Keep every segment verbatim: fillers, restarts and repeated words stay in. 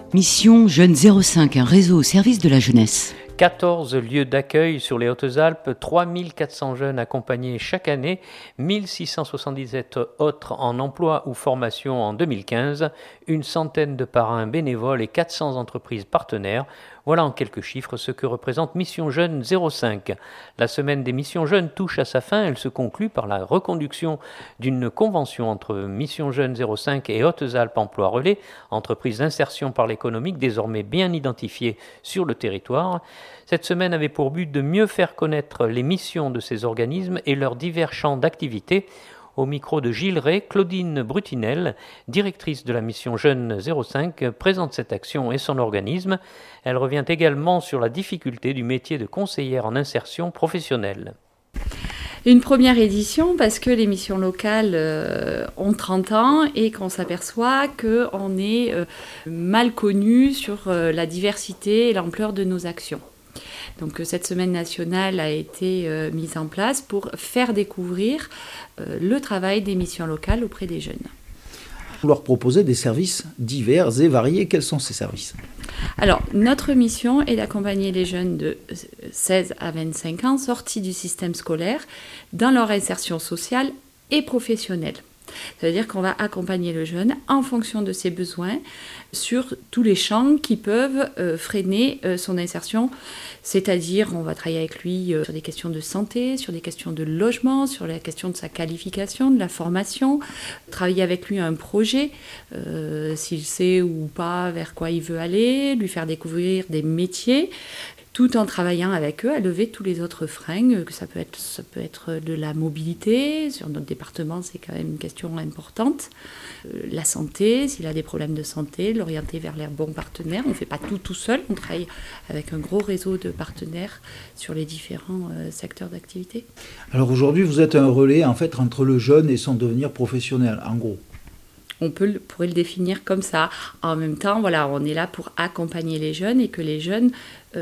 Mission Jeunes zéro cinq, un réseau au service de la jeunesse. quatorze lieux d'accueil sur les Hautes-Alpes, trois mille quatre cents jeunes accompagnés chaque année, mille six cent soixante-dix-sept autres en emploi ou formation en deux mille quinze, une centaine de parrains bénévoles et quatre cents entreprises partenaires. Voilà en quelques chiffres ce que représente Mission Jeunes zéro cinq. La semaine des Missions Jeunes touche à sa fin. Elle se conclut par la reconduction d'une convention entre Mission Jeunes zéro cinq et Hautes-Alpes Emploi Relais, entreprise d'insertion par l'économique désormais bien identifiée sur le territoire. Cette semaine avait pour but de mieux faire connaître les missions de ces organismes et leurs divers champs d'activité. Au micro de Gilles Ray, Claudine Brutinel, directrice de la mission Jeunes zéro cinq, présente cette action et son organisme. Elle revient également sur la difficulté du métier de conseillère en insertion professionnelle. Une première édition parce que les missions locales euh, ont trente ans et qu'on s'aperçoit qu'on est euh, mal connu sur euh, la diversité et l'ampleur de nos actions. Donc cette semaine nationale a été euh, mise en place pour faire découvrir euh, le travail des missions locales auprès des jeunes. Vous leur proposez des services divers et variés. Quels sont ces services ? Alors, notre mission est d'accompagner les jeunes de seize à vingt-cinq ans sortis du système scolaire dans leur insertion sociale et professionnelle. Ça veut dire qu'on va accompagner le jeune en fonction de ses besoins sur tous les champs qui peuvent euh, freiner euh, son insertion. C'est-à-dire, on va travailler avec lui euh, sur des questions de santé, sur des questions de logement, sur la question de sa qualification, de la formation. Travailler avec lui un projet, euh, s'il sait ou pas vers quoi il veut aller, lui faire découvrir des métiers, tout en travaillant avec eux à lever tous les autres freins, que ça peut être, ça peut être de la mobilité, sur notre département c'est quand même une question importante, euh, la santé, s'il a des problèmes de santé, l'orienter vers les bons partenaires. On ne fait pas tout tout seul, on travaille avec un gros réseau de partenaires sur les différents euh, secteurs d'activité. Alors aujourd'hui vous êtes un relais en fait entre le jeune et son devenir professionnel, en gros. On peut, pourrait le définir comme ça. En même temps, voilà, on est là pour accompagner les jeunes et que les jeunes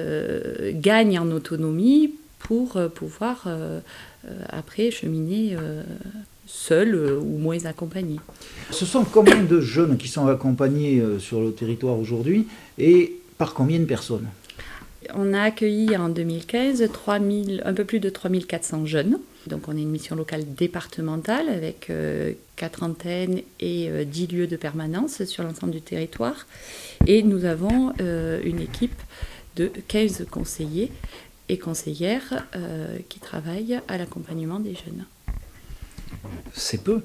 euh, gagnent en autonomie pour euh, pouvoir euh, euh, après cheminer euh, seuls euh, ou moins accompagnés. Ce sont combien de jeunes qui sont accompagnés euh, sur le territoire aujourd'hui et par combien de personnes ? On a accueilli en deux mille quinze trois mille, un peu plus de trois mille quatre cents jeunes. Donc on est une mission locale départementale avec euh, quatre antennes et euh, dix lieux de permanence sur l'ensemble du territoire. Et nous avons euh, une équipe de quinze conseillers et conseillères euh, qui travaillent à l'accompagnement des jeunes. C'est peu.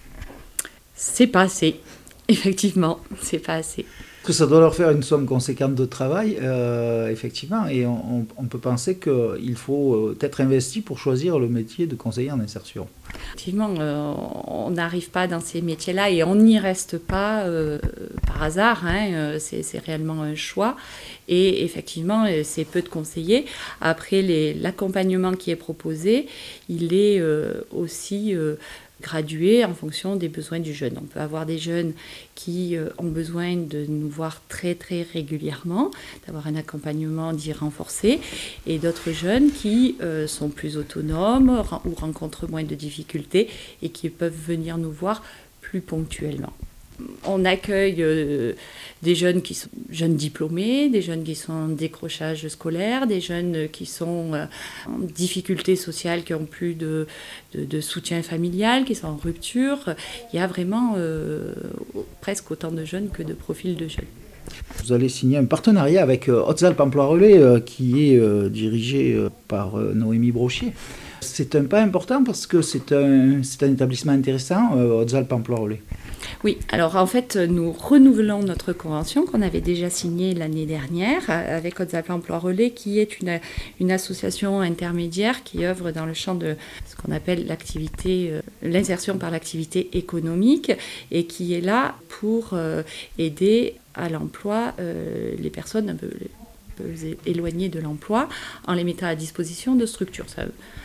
C'est pas assez. Effectivement, c'est pas assez. Que ça doit leur faire une somme conséquente de travail, euh, effectivement, et on, on peut penser qu'il faut être investi pour choisir le métier de conseiller en insertion. Effectivement, euh, on n'arrive pas dans ces métiers-là et on n'y reste pas euh, par hasard, hein, c'est, c'est réellement un choix. Et effectivement, c'est peu de conseillers. Après, les, l'accompagnement qui est proposé, il est euh, aussi... Euh, gradué en fonction des besoins du jeune. On peut avoir des jeunes qui euh, ont besoin de nous voir très très régulièrement, d'avoir un accompagnement dit renforcé, et d'autres jeunes qui euh, sont plus autonomes ren- ou rencontrent moins de difficultés et qui peuvent venir nous voir plus ponctuellement. On accueille euh, des jeunes qui sont jeunes diplômés, des jeunes qui sont en décrochage scolaire, des jeunes qui sont euh, en difficulté sociale, qui n'ont plus de, de, de soutien familial, qui sont en rupture. Il y a vraiment euh, presque autant de jeunes que de profils de jeunes. Vous allez signer un partenariat avec euh, Hautes-Alpes Emploi Relais euh, qui est euh, dirigé euh, par euh, Noémie Brochier. C'est un pas important parce que c'est un, c'est un établissement intéressant, euh, Hautes-Alpes Emploi Relais. Oui, alors en fait, nous renouvelons notre convention qu'on avait déjà signée l'année dernière avec Hautes-Alpes Emploi Relais, qui est une, une association intermédiaire qui œuvre dans le champ de ce qu'on appelle l'activité, euh, l'insertion par l'activité économique, et qui est là pour euh, aider à l'emploi euh, les personnes un peu, un peu éloignées de l'emploi en les mettant à disposition de structures. Ça,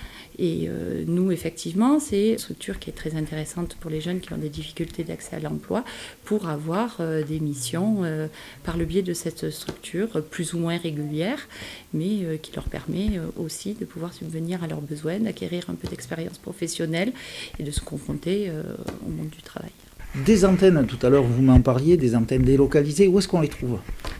Et euh, nous, effectivement, c'est une structure qui est très intéressante pour les jeunes qui ont des difficultés d'accès à l'emploi pour avoir euh, des missions euh, par le biais de cette structure, euh, plus ou moins régulière, mais euh, qui leur permet euh, aussi de pouvoir subvenir à leurs besoins, d'acquérir un peu d'expérience professionnelle et de se confronter euh, au monde du travail. Des antennes, tout à l'heure vous m'en parliez, des antennes délocalisées, où est-ce qu'on les trouve ?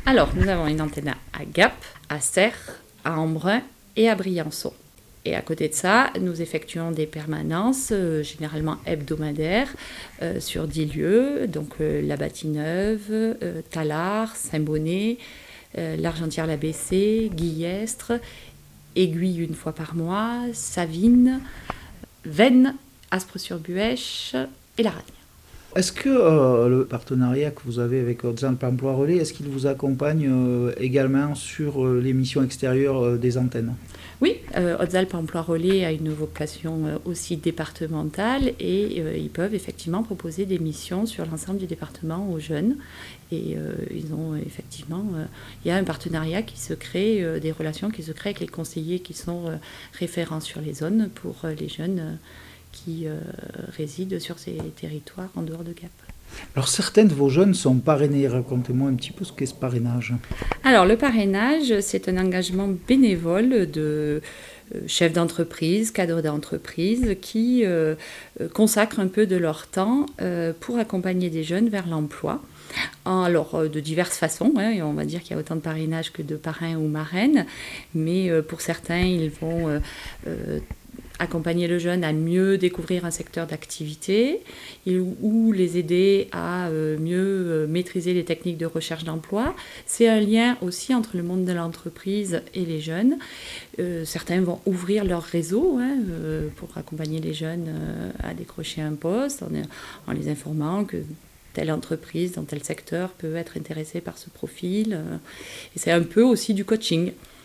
Alors, nous avons une antenne à Gap, à Serres, à Embrun et à Briançon. Et à côté de ça, nous effectuons des permanences, euh, généralement hebdomadaires, euh, sur dix lieux, donc euh, la Bâtie-Neuve, euh, Tallard, Saint-Bonnet, euh, l'Argentière-la B C, Guillestre, Aiguille une fois par mois, Savines, Vennes, Aspres-sur-Buèche et La Ragne. Est-ce que euh, le partenariat que vous avez avec Hautes-Alpes Emploi Relais, est-ce qu'il vous accompagne euh, également sur euh, les missions extérieures euh, des antennes ? Oui, euh, Hautes-Alpes Emploi Relais a une vocation euh, aussi départementale et euh, ils peuvent effectivement proposer des missions sur l'ensemble du département aux jeunes. Et euh, ils ont effectivement, euh, il y a un partenariat qui se crée, euh, des relations qui se créent avec les conseillers qui sont euh, référents sur les zones pour euh, les jeunes euh, qui euh, résident sur ces territoires en dehors de Gap. Alors certains de vos jeunes sont parrainés, racontez-moi un petit peu ce qu'est ce parrainage. Alors le parrainage, c'est un engagement bénévole de euh, chefs d'entreprise, cadres d'entreprise qui euh, consacrent un peu de leur temps euh, pour accompagner des jeunes vers l'emploi. Alors, de diverses façons, hein, on va dire qu'il y a autant de parrainage que de parrains ou marraines, mais euh, pour certains, ils vont euh, euh, accompagner le jeune à mieux découvrir un secteur d'activité ou les aider à euh, mieux euh, maîtriser les techniques de recherche d'emploi. C'est un lien aussi entre le monde de l'entreprise et les jeunes. Euh, certains vont ouvrir leur réseau hein, euh, pour accompagner les jeunes euh, à décrocher un poste en, en les informant que telle entreprise dans tel secteur peut être intéressée par ce profil. Et c'est un peu aussi du coaching.